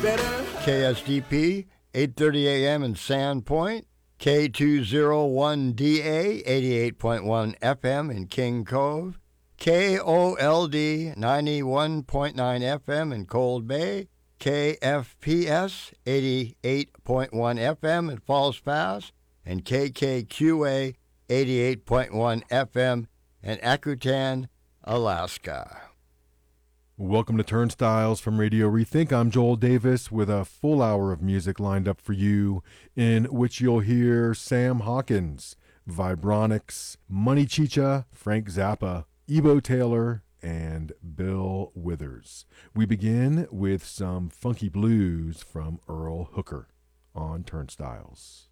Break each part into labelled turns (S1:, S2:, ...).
S1: KSDP, 8:30 a.m. in Sandpoint, K201DA, 88.1 FM in King Cove, KOLD, 91.9 FM in Cold Bay, KFPS, 88.1 FM in Falls Pass, and KKQA, 88.1 FM in Akutan, Alaska.
S2: Welcome to Turnstiles from Radio Rethink. I'm Joel Davis with a full hour of music lined up for you, in which you'll hear Sam Hawkins, Vibronics, Money Chicha, Frank Zappa, Ebo Taylor, and Bill Withers. We begin with some funky blues from Earl Hooker on Turnstiles.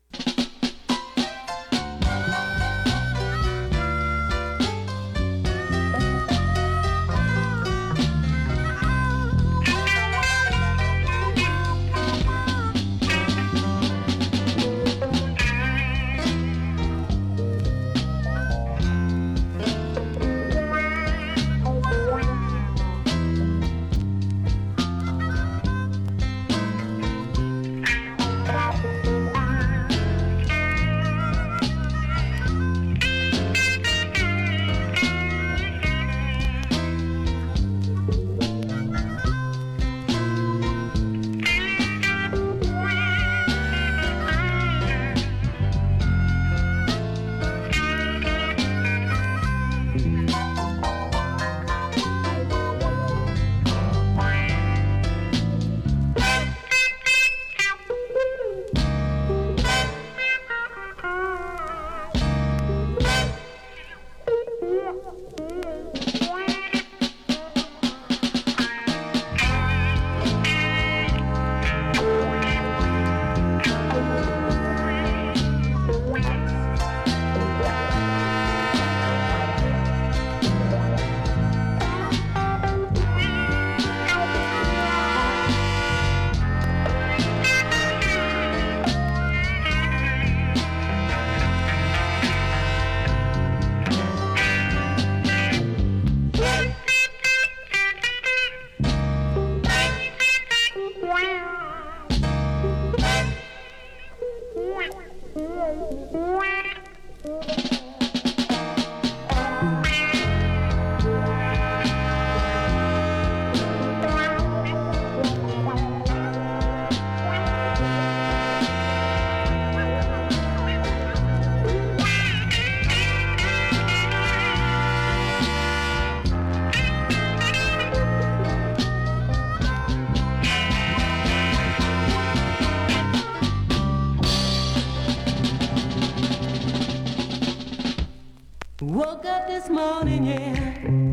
S3: Woke up this morning, yeah,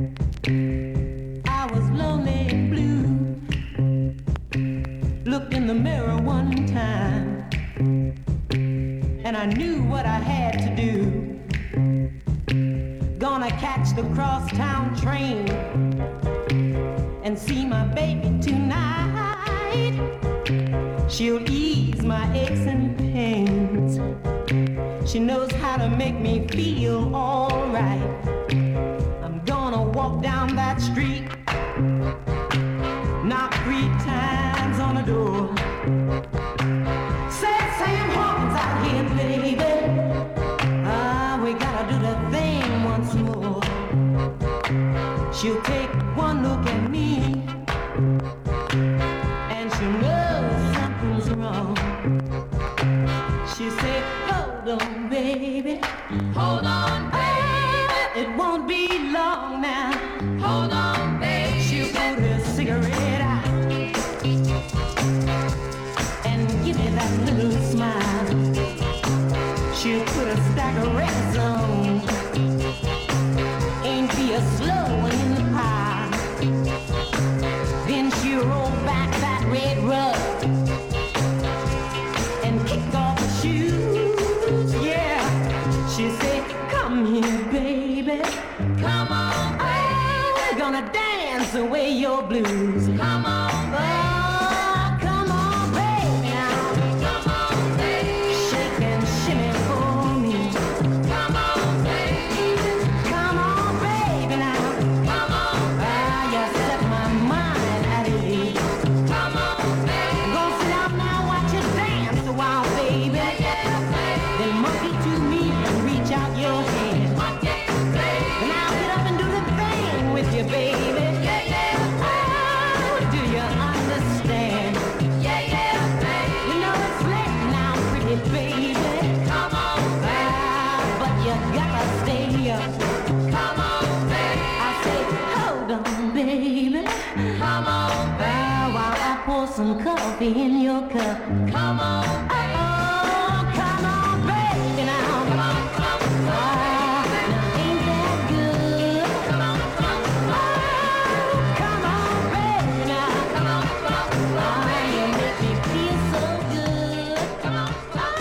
S3: I was lonely and blue. Looked in the mirror one time, and I knew what I had to do. Gonna catch the crosstown train and see my baby tonight. She'll ease my aches and pains. She knows how to make me feel alright. I'm gonna walk down that street, knock 3 times on the door. Say, Sam Hawkins out here, baby. We gotta do the thing once more. She'll take one look at me, and she'll know something's wrong. She said, hold on, baby. Hold on, baby. It won't be long now. Hold on, baby. She'll put her cigarette out and give me that little smile. She'll put a stack of records on and be a slow in the pile. Then she'll roll back that red rug and kick off her shoes, yeah. She said, come here, baby. Come on, baby. We're gonna dance away your blues. Come on, baby. Oh, come on, baby. Come on, baby. Shake and shimmy for me. Come on, baby. Come on, baby, now. Come on, baby. You set my mind at ease. Come on, baby. pour some coffee in your cup. Come on, baby. Oh, come on, baby, now. Come on, come on, now ain't that good? Come on, come on, come on, baby, now. Come on, come on, you make me feel so good. Come on,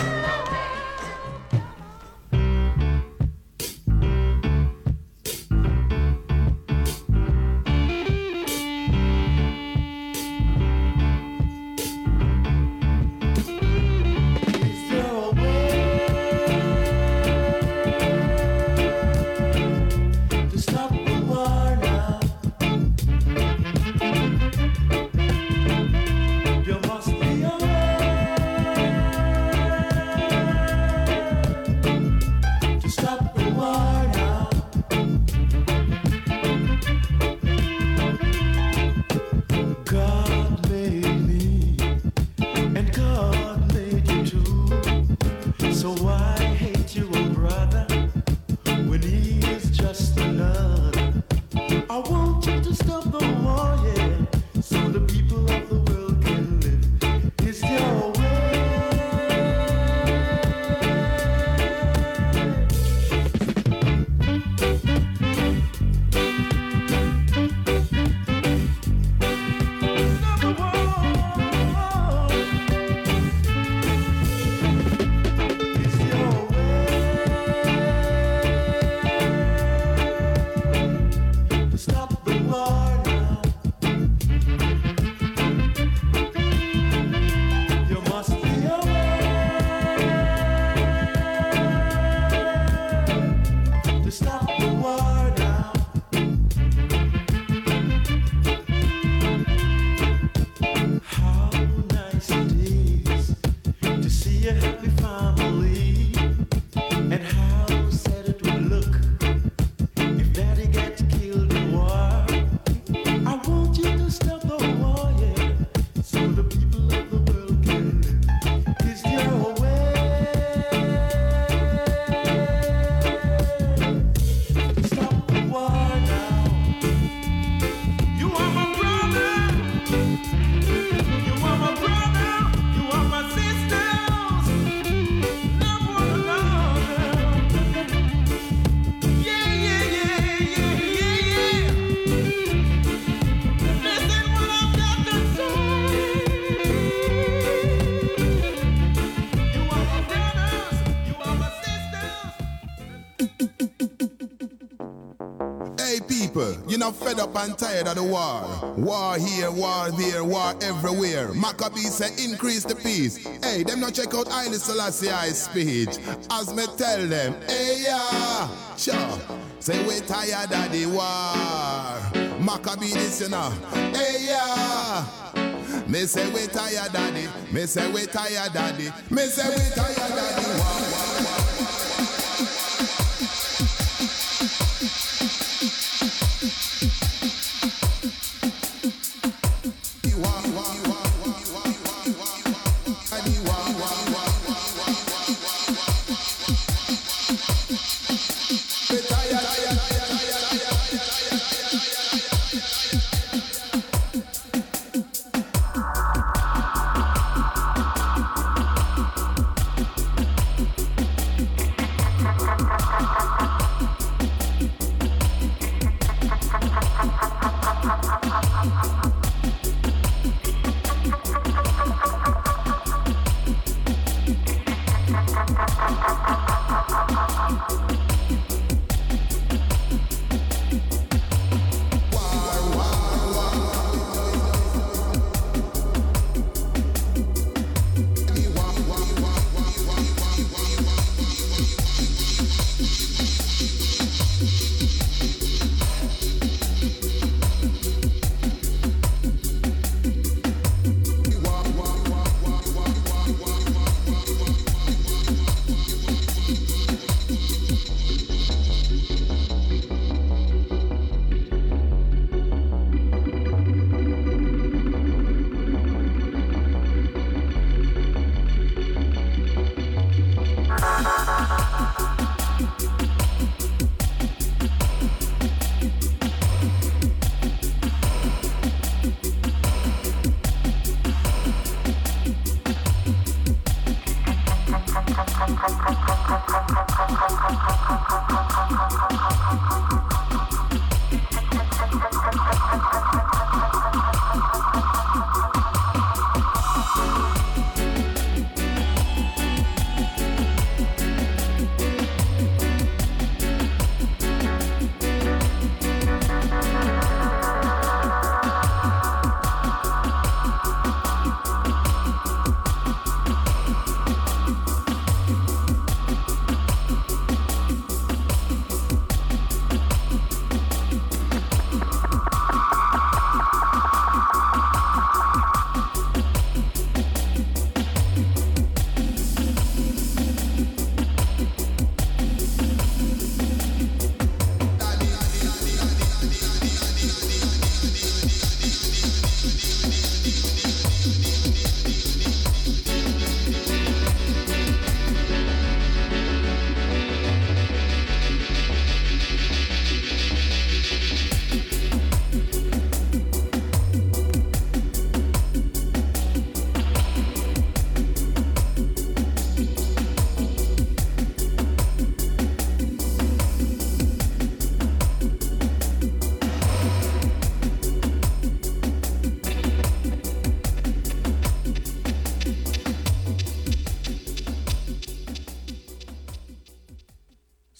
S4: You're not fed up and tired of the war. War here, war there, war everywhere. Maccabee say increase the peace. Hey, them not check out Haile Selassie I's speech. As me tell them, hey yeah, sure. Say we tired of the war. Maccabee this you know. Hey yeah. Me say we tired of it. Me say we tired of it. Me say we tired of the war.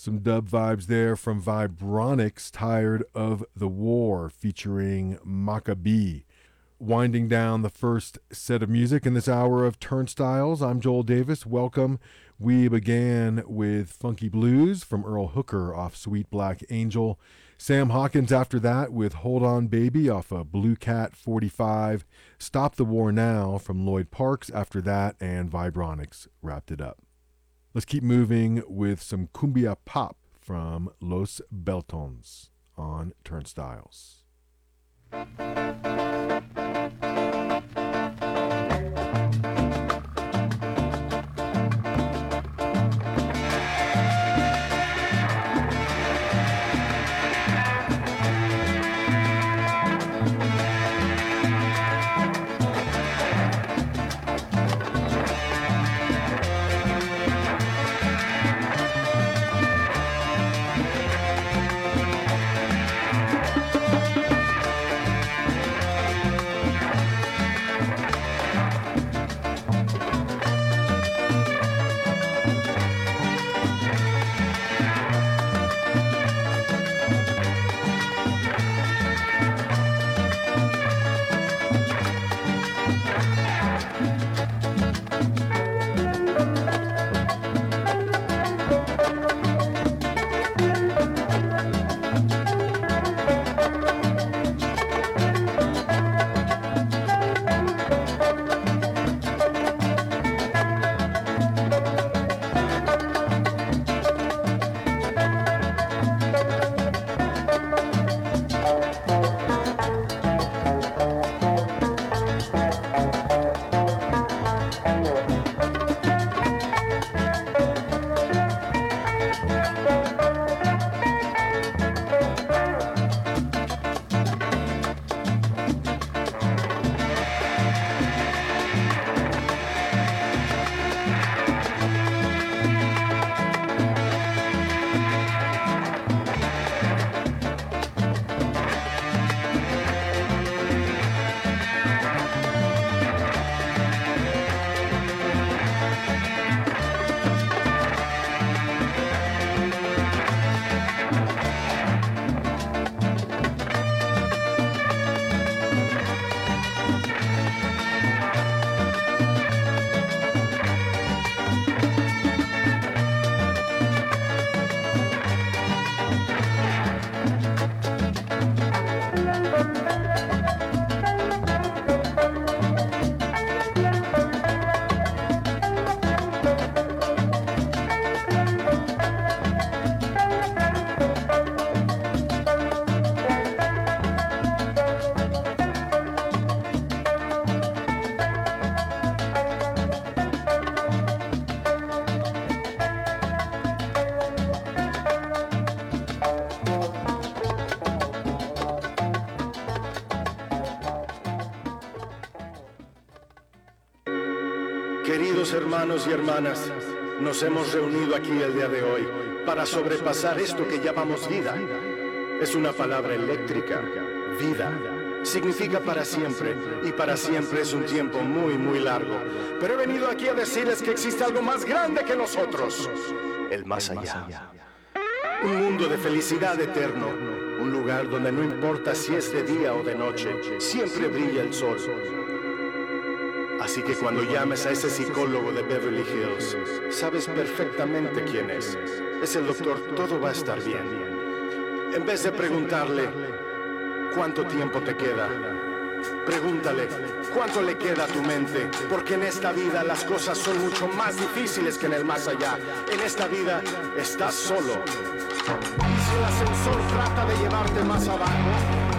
S2: Some dub vibes there from Vibronics, Tired of the War, featuring Maccabee. Winding down the first set of music in this hour of Turnstiles, I'm Joel Davis. Welcome. We began with Funky Blues from Earl Hooker off Sweet Black Angel. Sam Hawkins after that with Hold On Baby off of Blue Cat 45. Stop the War Now from Lloyd Parks after that, and Vibronics wrapped it up. Let's keep moving with some cumbia pop from Los Beltons on Turnstiles.
S5: Queridos hermanos y hermanas, nos hemos reunido aquí el día de hoy para sobrepasar esto que llamamos vida. Es una palabra eléctrica, vida. Significa para siempre, y para siempre es un tiempo muy, muy largo. Pero he venido aquí a decirles que existe algo más grande que nosotros, el más allá. Un mundo de felicidad eterno, un lugar donde no importa si es de día o de noche, siempre brilla el sol. Así que cuando llames a ese psicólogo de Beverly Hills, sabes perfectamente quién es. Es el doctor Todo va a estar bien. En vez de preguntarle, ¿cuánto tiempo te queda? Pregúntale, ¿cuánto le queda a tu mente? Porque en esta vida las cosas son mucho más difíciles que en el más allá. En esta vida estás solo. Y si el ascensor trata de llevarte más abajo,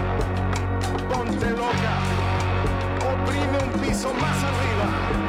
S5: ponte loca. Oprime un piso más arriba.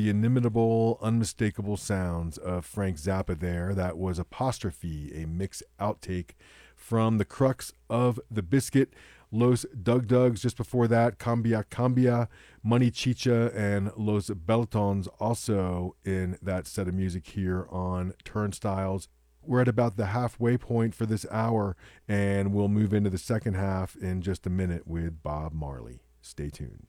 S2: the inimitable, unmistakable sounds of Frank Zappa there. That was Apostrophe, a mix outtake from the crux of the biscuit. Los Dug Dugs just before that, Cambia Cambia, Money Chicha, and Los Beltons also in that set of music here on Turnstiles. We're at about the halfway point for this hour, and we'll move into the second half in just a minute with Bob Marley. Stay tuned.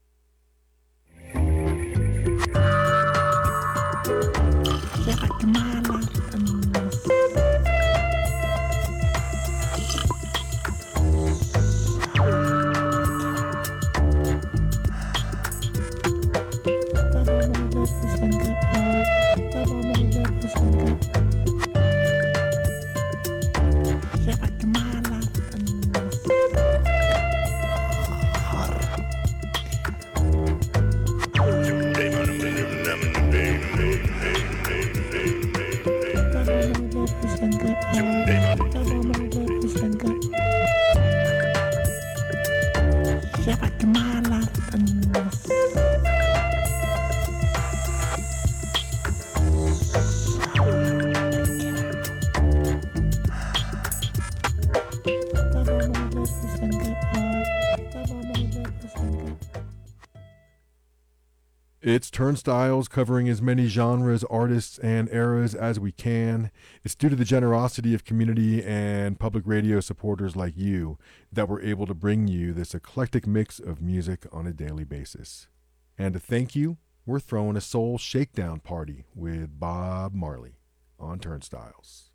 S2: It's Turnstiles, covering as many genres, artists, and eras as we can. It's due to the generosity of community and public radio supporters like you that we're able to bring you this eclectic mix of music on a daily basis. And to thank you, we're throwing a soul shakedown party with Bob Marley on Turnstiles.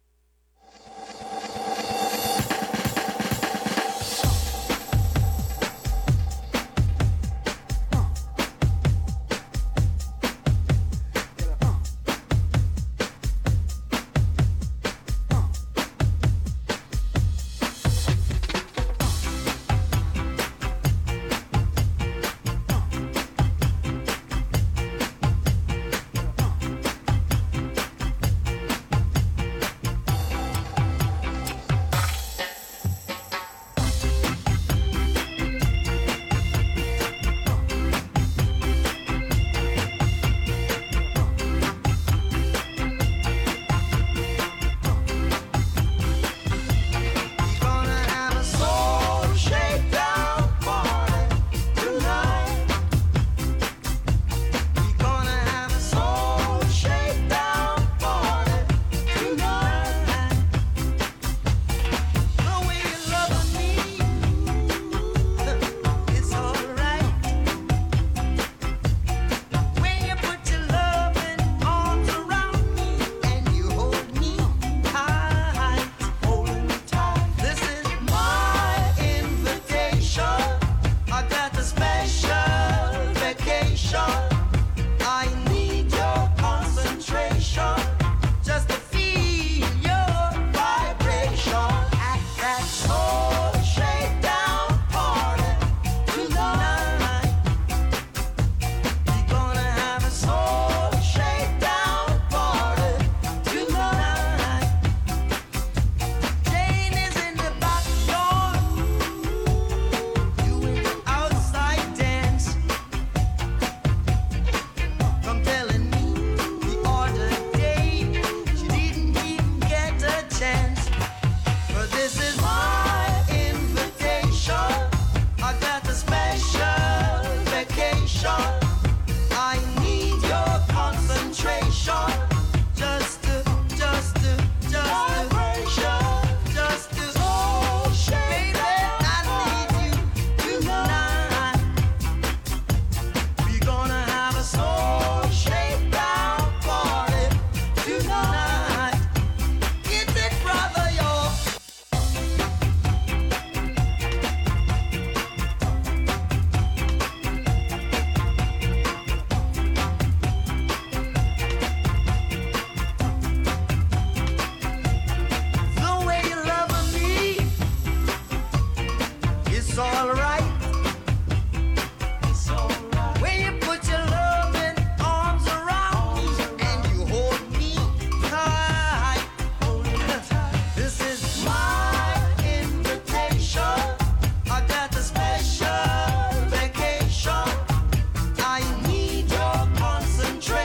S6: Concentrate.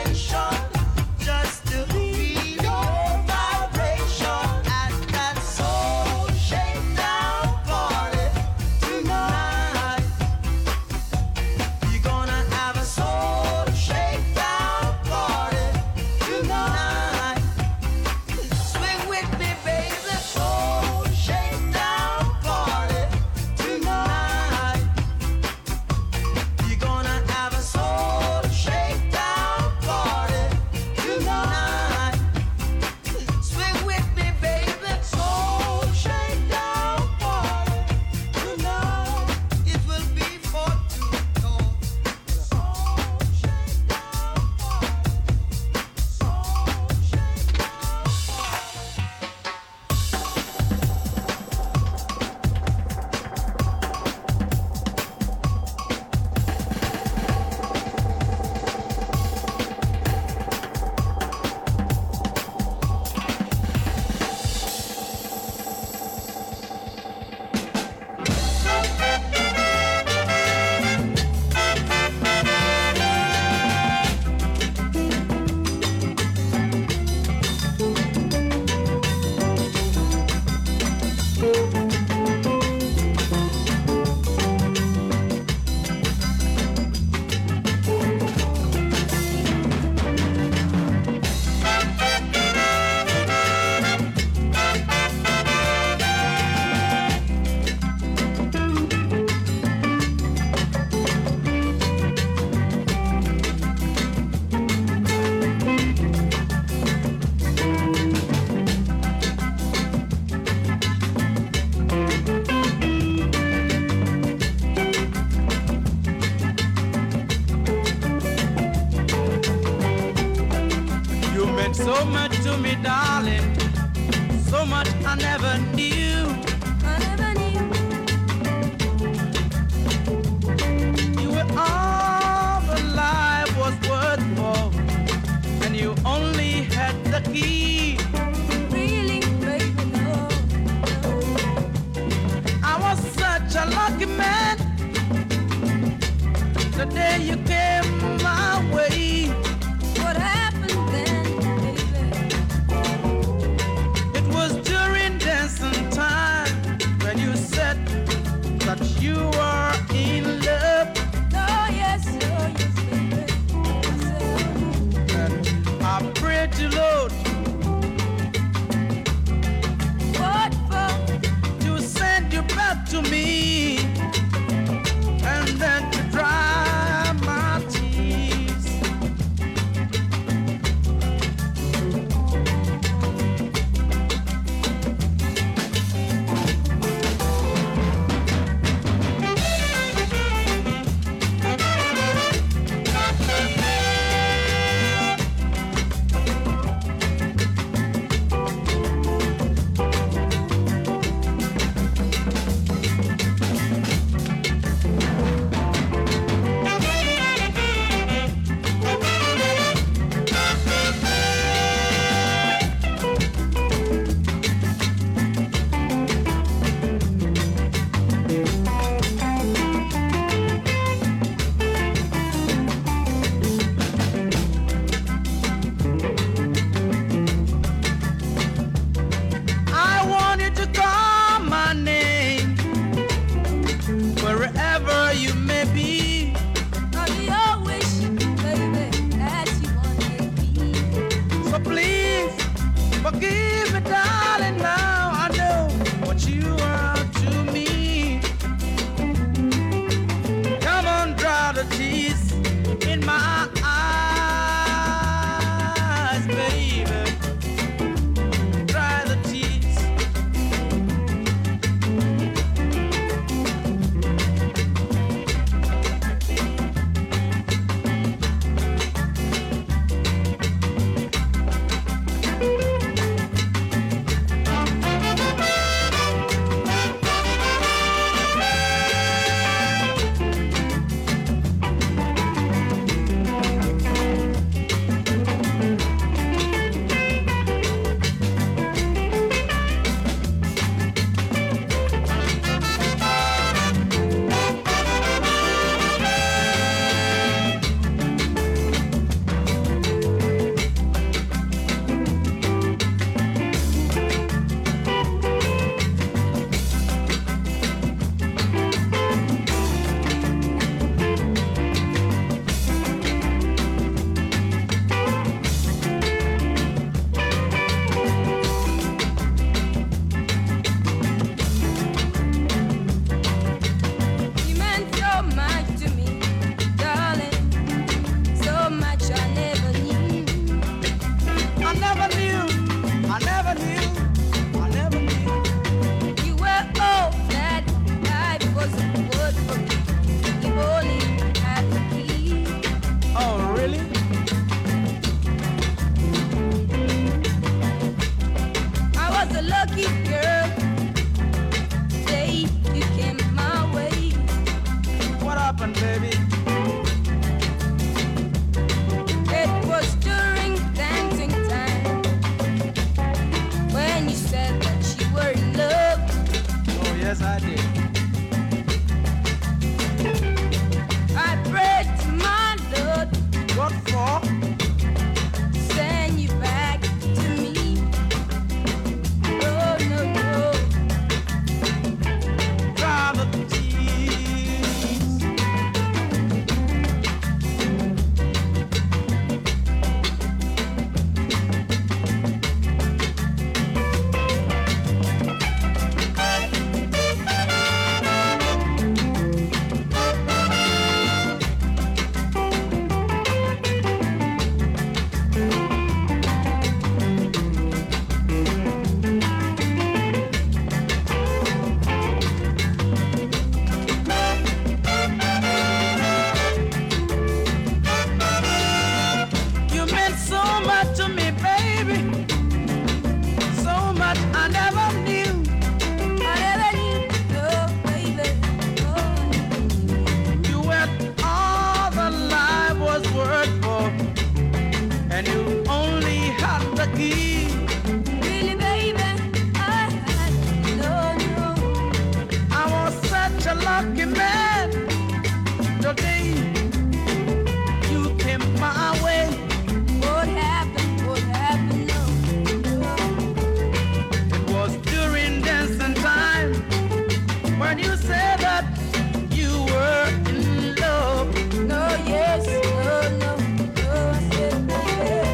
S3: a lucky man the day you came my way.
S6: What happened then, baby?
S3: It was during dancing time when you said that you were in love.
S6: Oh yes, baby.
S3: And I prayed to Lord
S6: What for?
S3: to send you back to me, and then to dry my tears. I want you to call my name wherever you may be.
S6: I'll be your wish, baby, as you want me to be.
S3: So please forgive me, darling. Now I know what you are to me. Come on, dry the tears in my eyes, baby. Dry the tears.
S6: You meant so much to me, darling. So much I never knew.
S3: I never knew, I never knew, I never knew.
S6: You were all that life was good for me. You only had the key.
S3: Oh, really?
S6: I was a lucky girl. Day you came my way.
S3: What happened, baby?
S6: It was during dancing time when you said that you were in love.
S3: Oh, yes, I did.
S6: I prayed to my Lord
S3: What for?
S6: to send you back to me. Oh no, no.
S3: Dry the tears.
S7: lucky man. Today you came my way.
S6: What happened? What happened? No.
S7: It was during dancing time when you said that you were in love.
S6: No, yes, no, no, no, I said baby.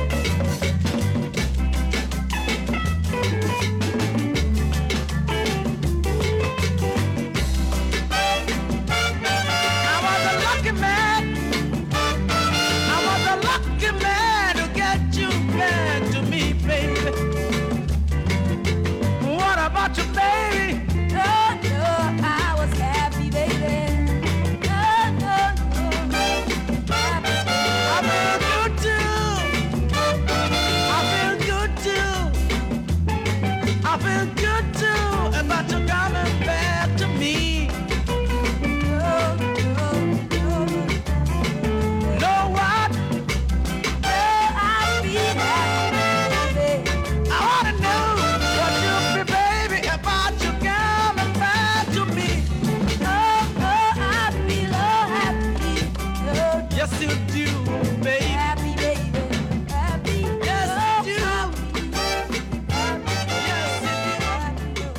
S7: I was a lucky man. I was a lucky man to get you back to me, baby. What about you, baby?
S6: No, no, I was happy, baby. No, no, no, happy.
S7: I feel good too. I feel good too. I feel good too about you coming back to me.
S6: No, no, no,
S7: Know what?
S6: I'll be happy, baby.
S7: I wanna know what you be, baby, about you coming back to me.
S6: No, no, I feel all happy. No,
S7: Yes, you do, baby.
S6: happy, baby. Happy.
S7: Yes,
S6: so
S7: you do.
S6: happy.
S7: Yes, you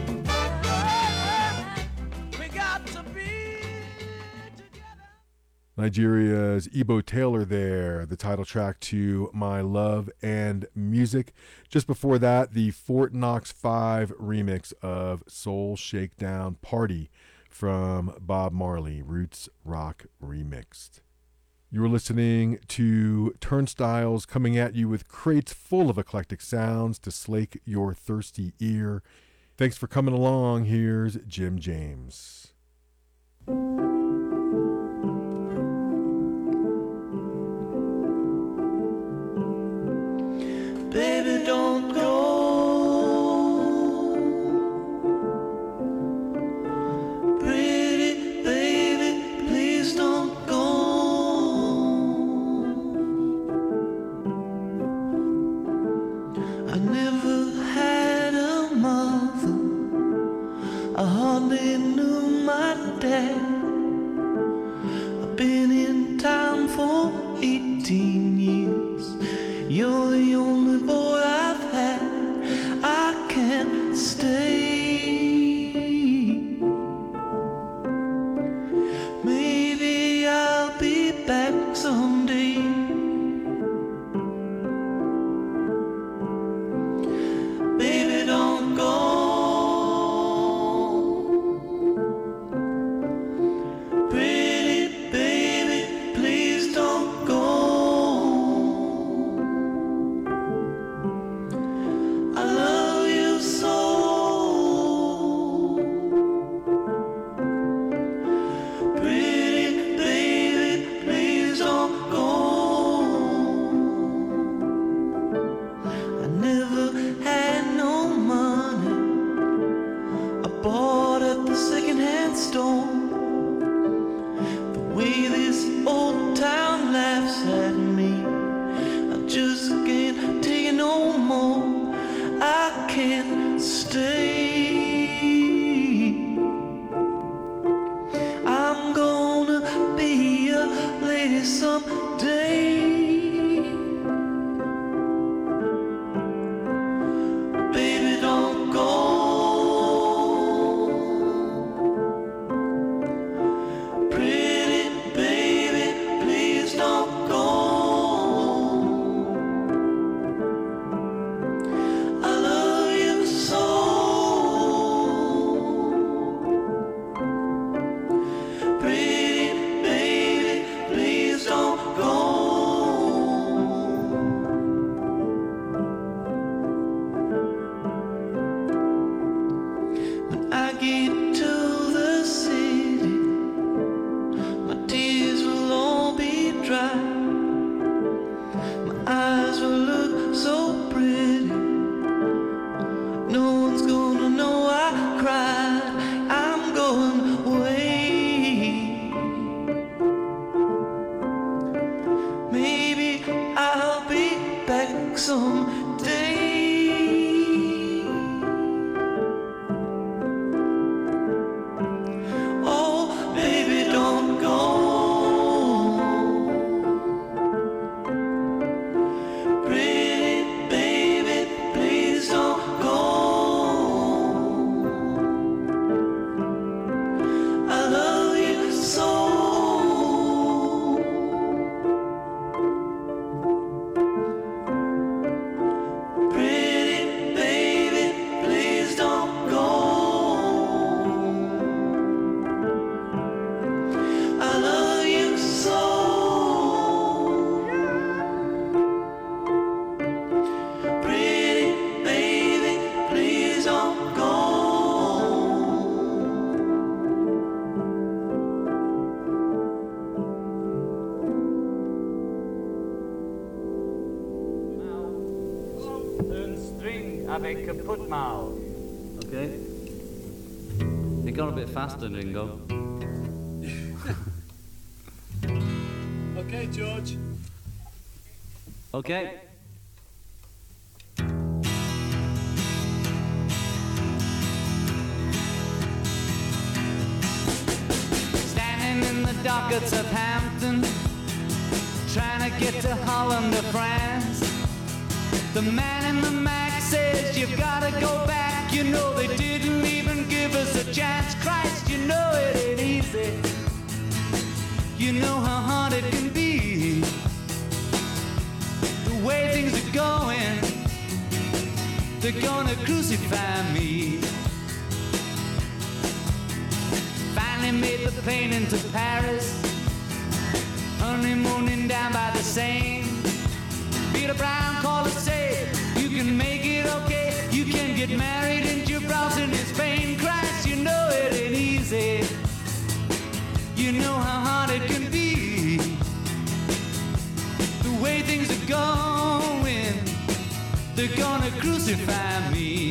S6: Happy.
S7: do. We got to be together.
S2: Nigeria's Ebo Taylor there, the title track to My Love and Music. Just before that, the Fort Knox 5 remix of Soul Shakedown Party from Bob Marley, Roots Rock Remixed. You were listening to Turnstiles, coming at you with crates full of eclectic sounds to slake your thirsty ear. Thanks for coming along. Here's Jim James.
S7: Baby, don't go. Pretty baby, please don't go. I never had a mother. I hardly knew my dad. I've been in town for 18 years. You're the only boy I've had. I can't stay. Maybe I'll be back someday. Baby, don't go. Pretty baby, please don't go. I love you so. Pretty baby, please don't go. I never had no money. I bought at the secondhand store. The way this old town laughs at me, I just can't take it no more. I can't stay. I'm gonna be a lady someday. Baby, don't go. Pretty baby, please don't go. I love you so. Pretty baby, please don't go.
S8: have a kaput mouth. Okay? It got a bit faster, Ringo.
S9: Okay, George.
S8: Okay. Standing in the dock at Southampton, trying to get to Holland or France. The man in the Mac says you've gotta go back. You know they didn't even give us a chance. Christ, you know it ain't easy. You know how hard it can be. The way things are going, they're gonna crucify me. Finally made the plane into Paris, honeymooning down by the Seine. Peter Brown called to say, you can make it okay. You can get married in Gibraltar and Spain. Christ, you know it ain't easy. You know how hard it can be. The way things are going, they're gonna crucify me.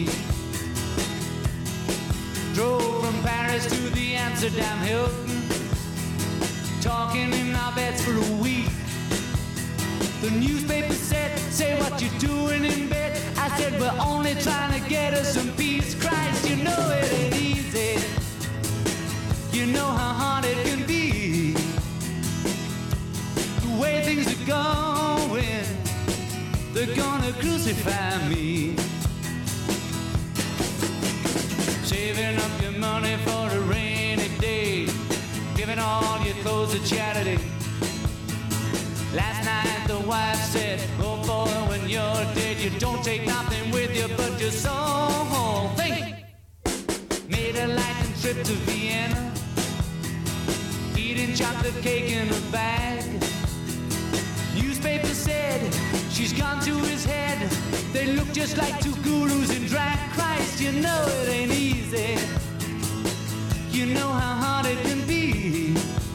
S8: Drove from Paris to the Amsterdam Hilton, talking in our beds for a week. The newspaper said, say what you're doing in bed. I said, we're only trying to get us some peace. Christ, you know it ain't easy. You know how hard it can be. The way things are going, they're gonna crucify me. Saving up your money for a rainy day, giving all your clothes to charity. Last night the wife said, oh boy, when you're dead, you don't take nothing with you but your soul. Think! Made a lightning trip to Vienna, eating chocolate cake in a bag. Newspaper said, she's gone to his head. They look just like two gurus in drag. Christ, you know it ain't easy. You know how hard it can be.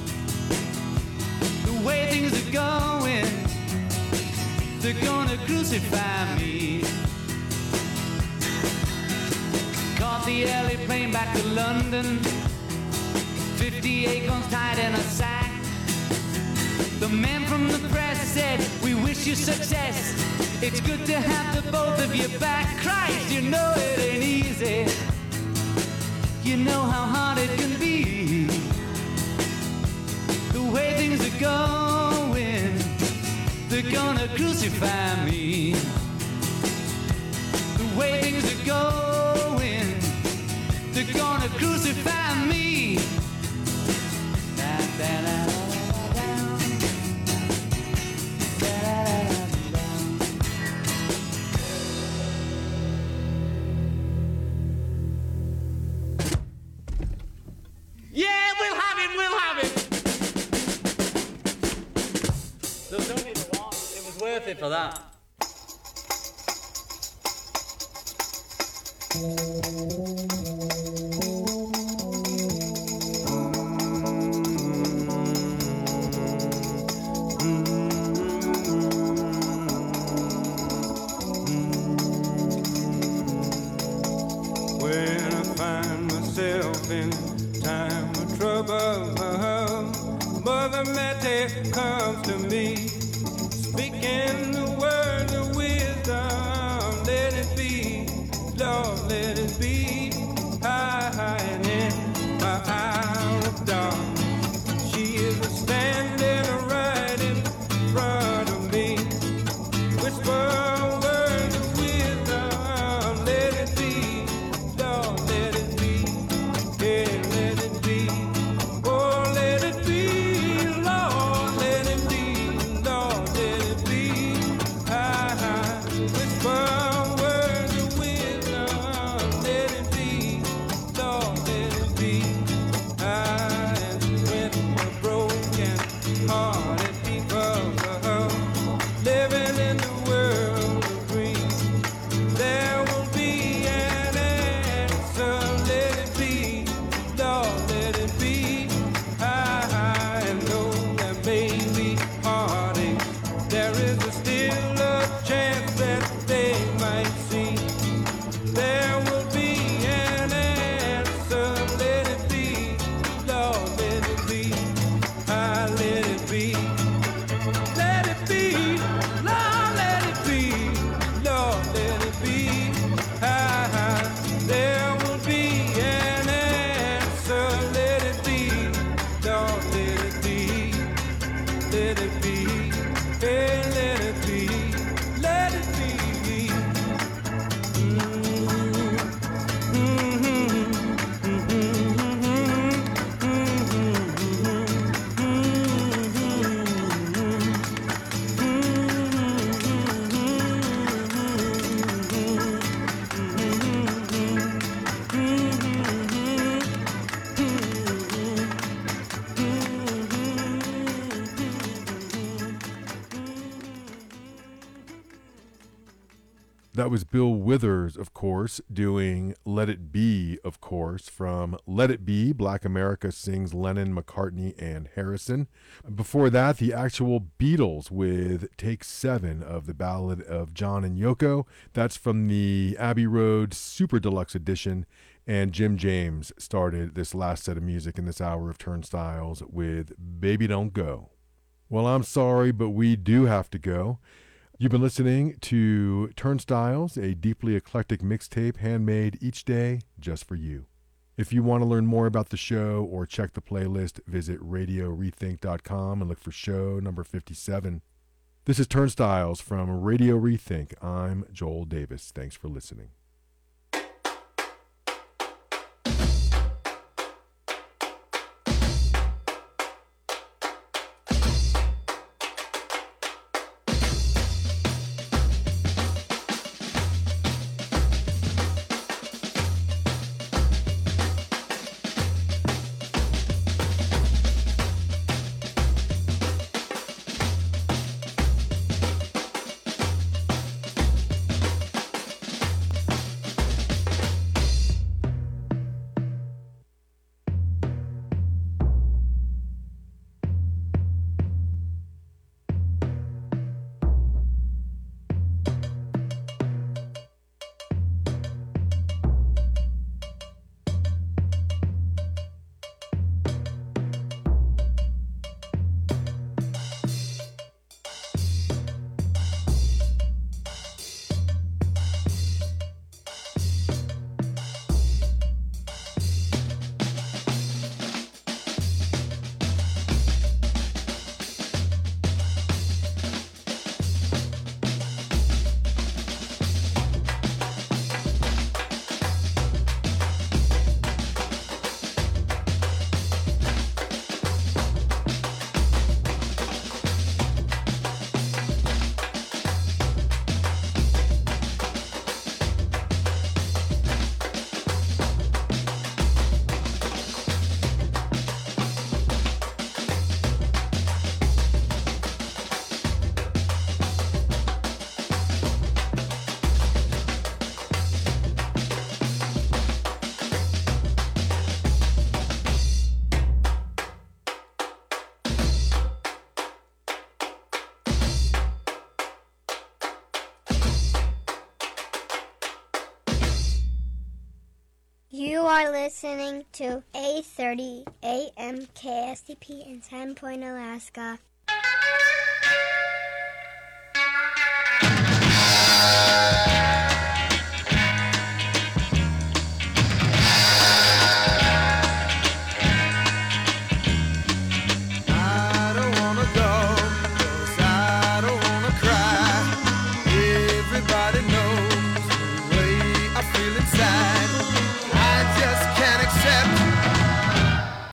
S8: The way things are going, they're gonna crucify me. Caught the early plane back to London, 50 acorns tied in a sack. The man from the press said, we wish you success. It's good to have the both of you back. Christ, you know it ain't easy. You know how hard it can be. The way things are going, they're gonna crucify me. The way things are going, they're gonna crucify me. Da, da, da, da. Yeah, we'll have it, we'll have it. There was only the one. It was worth it for that.
S10: When I find myself in time of trouble, Mother Mary comes to me, speaking the words of wisdom. Let it be, Lord, let it be. Hiding in my hour of dark, she is standing right in front of me. Whisper words of wisdom. Let it be, Lord, let it be. Yeah, let it be. Oh, let it be, Lord, let it be. Lord, let it be. Whisper words of wisdom.
S2: That was Bill Withers, of course, doing Let It Be, of course, from Let It Be, Black America Sings Lennon, McCartney, and Harrison. Before that, the actual Beatles with Take 7 of the Ballad of John and Yoko. That's from the Abbey Road Super Deluxe Edition. And Jim James started this last set of music in this hour of Turnstiles with Baby Don't Go. Well, I'm sorry, but we do have to go. You've been listening to Turnstiles, a deeply eclectic mixtape handmade each day just for you. If you want to learn more about the show or check the playlist, visit radiorethink.com and look for show number 57. This is Turnstiles from Radio Rethink. I'm Joel Davis. Thanks for listening.
S11: You are listening to 8:30 AM KSTP in Sand Point, Alaska.